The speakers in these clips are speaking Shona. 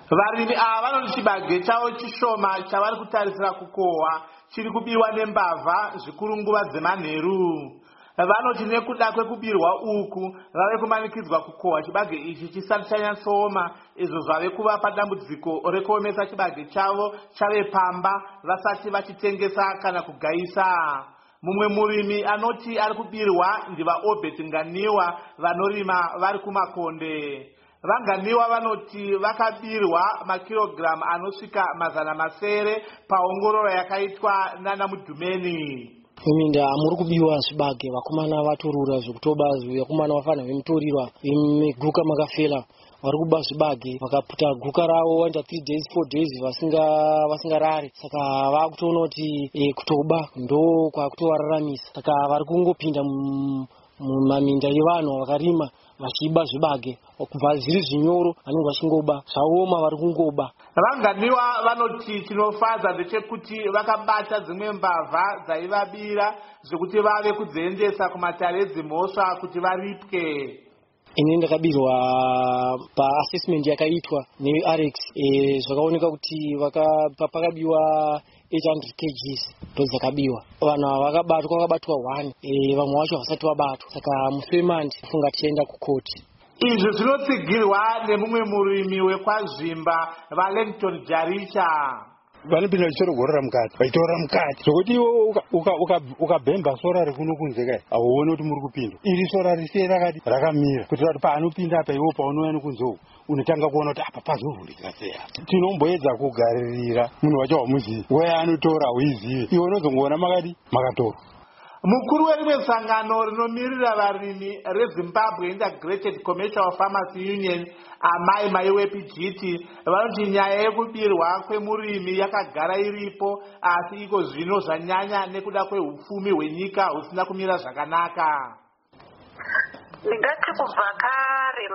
Varimi ava vanoti chibage chavo chishoma chavari kutarisira kukohwa chiri kubiwa nembavha zvikuru nguva dzemanheru. Vanoti nekuda kwekubirwa uku vave kumanikidzwa kukohwa chibage ichi chisati chanyatsooma, izvo zvave kuvapa dambudziko rekuomesa chibage chavo chave pamba vasati vachitengesa kana kugayisa. Mumwe murimi anoti ari kubirwa ndivaObert Nganiwa vanorima vari kuMakonde. Vanganiwa vanoti vakabirwa makirogiramu anosvika 700 paongororo yakaitwa nana Mudhumeni. Muminda muri kubiwa zvibage, vakomana vaturura zvekutoba, vakomana vafana vemutorirwa vemuguka makafela vari kuba zvibage, vakaputa guka ravo waenda 3 days 4 days vasingarari. Saka vakutoona kuti kutoba ndo kwakutovararamisa. Saka vari kungopinda mumaminda evanhu vakarima vachiba zvibage, kubva zviri zvinyoro vanenge vachingoba, zvaoma vari kungoba. Vanganiwa vanoti chinofadza ndechekuti vakabata dzimwe mbavha dzaivabira zvekuti vave kudziendesa kumatare edzimhosva kuti varipwe. Ini ndakabirwa paassessment yakaitwa neRx, zvakaoneka kuti pakabiwa 800 kgs ndodzakabiwa. Vanhu vakabatwa 1, vamwe vacho vasati vabatwa. Saka musi wemandi funga tichaenda kukoti. Izvi zvinotsigirwa nemumwe murimi wekwazvimba vaLengton Jaricha. Vanopinda chichorogorora mukati, vaitorora mukati zvokuti iwe ukabhemba sora rekuno kunze kai hauoni kuti muri kupinda. Iri sora rese rakamira kuitira kuti paanopinda apa iwo paunouya nekunzewo unotanga kuona kuti apa pazovhurika seya. Tinomboedza kugaririra munhu wacho wamuzivi, weya anotora uizive, iwe unozongoona makatora. Mukuru werimwe sangano rinomirira varimi reZimbabwe Integrated Commercial Farmers Union, Amai Maiwepijiti, vanoti nyaya yekubirwa kwemurimi yakagara iripo, asi iko zvino zvanyanya nekuda kwehupfumi hwenyika husina kumira zvakanaka. Ndingati kubva kare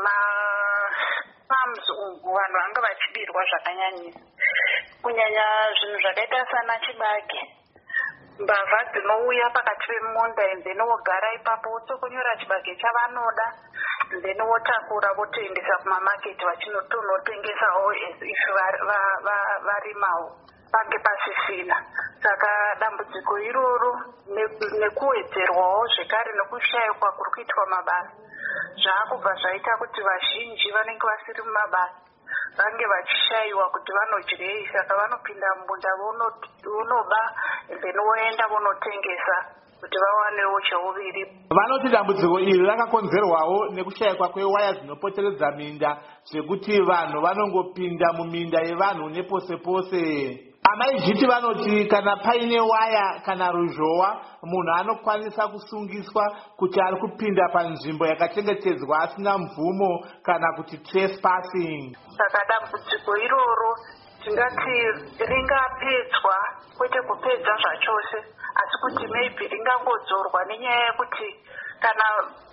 mafarms umu vanhu vanga vachibirwa zvakanyanyisa, kunyanya zvinhu zvakaita sana chibage. Mbavha dzinouya pakati pemunda, then wogara ipapo wotsokonyora chibage chavanoda, then wotakura votoendesa kumamaketi vachinotonotengesawo if varimawo pange pasisina. Saka dambudziko iroro nekuwedzerwawo zvekare nekushayikwa kuri kuitwa mabasa zvakubva zvaita kuti vazhinji vanenge vasiri mumabasa vange vachishayiwa kuti vanodyei. Saka vanopinda mumunda vonoba, then voenda vonotengesa kuti vawanewo cheuviri. Vanoti dambudziko iri rakakonzerwawo nekushayikwa kwewaya dzinopoteredza minda, zvekuti vanhu vanongopinda muminda yevanhu nepose pose. Amaizviti vanoti kana paine waya kana ruzhowa, munhu anokwanisa kusungiswa kuti ari kupinda panzvimbo yakachengetedzwa asina mvumo kana kuti trespassing. Saka dambudziko iroro tingati ringapedzwa, kwete kupedza zvachose, asi kuti maybe ringangodzorwa nenyaya yekuti kana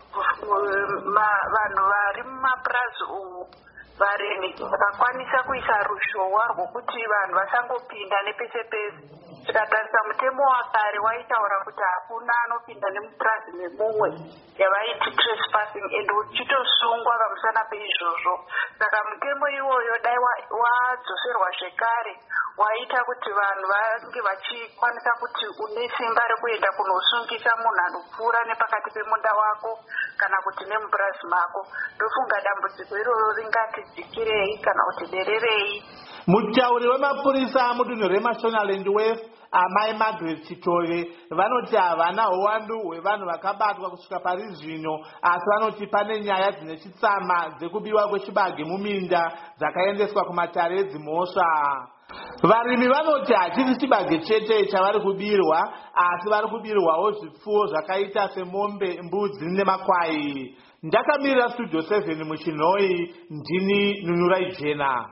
vanhu vari mumapurazi umu varimi vakakwanisa kuisa ruzhowa rwokuti vanhu vasangopinda nepese pese. Tikatarisa mutemo wakare waitaura kuti hakuna anopinda nemupurazi memumwe, yavaiti trespassing, and uchitosungwa pamusana peizvozvo. Saka mutemo iwoyo dai wadzoserwa zvekare waita kuti vanhu vange vachikwanisa kuti une simba rekuenda kunosungisa munhu anopfuura nepakati pemunda wako kana kuti nemupurazi mako. Ndofunga dambudziko iroro ringati dzikirei kana kuti dererei. Mutauri wemapurisa mudunhu reMashonaland West, Amai Margaret Chitove, vanoti havana uwandu hwevanhu vakabatwa kusvika pari zvino, asi vanoti pane nyaya dzine chitsama dzekubiwa kwechibage muminda dzakaendeswa kumatare edzimhosva. Varimi vanoti hachisi chibage chete chavari kubirwa, asi vari kubirwawo zvipfuwo zvakaita semombe, mbudzi nemakwai. Ndakamirira Studio 7 muChinhoi, ndini Nunurai Jena.